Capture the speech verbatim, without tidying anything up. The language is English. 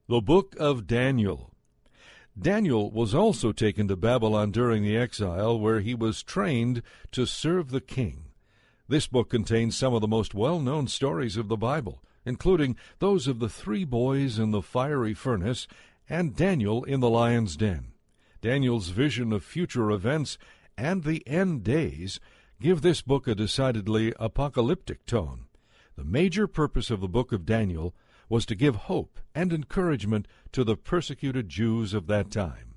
The Book of Daniel. Daniel was also taken to Babylon during the exile, where he was trained to serve the king. This book contains some of the most well-known stories of the Bible, including those of the three boys in the fiery furnace and Daniel in the lion's den. Daniel's vision of future events and the end days give this book a decidedly apocalyptic tone. The major purpose of the book of Daniel was to give hope and encouragement to the persecuted Jews of that time.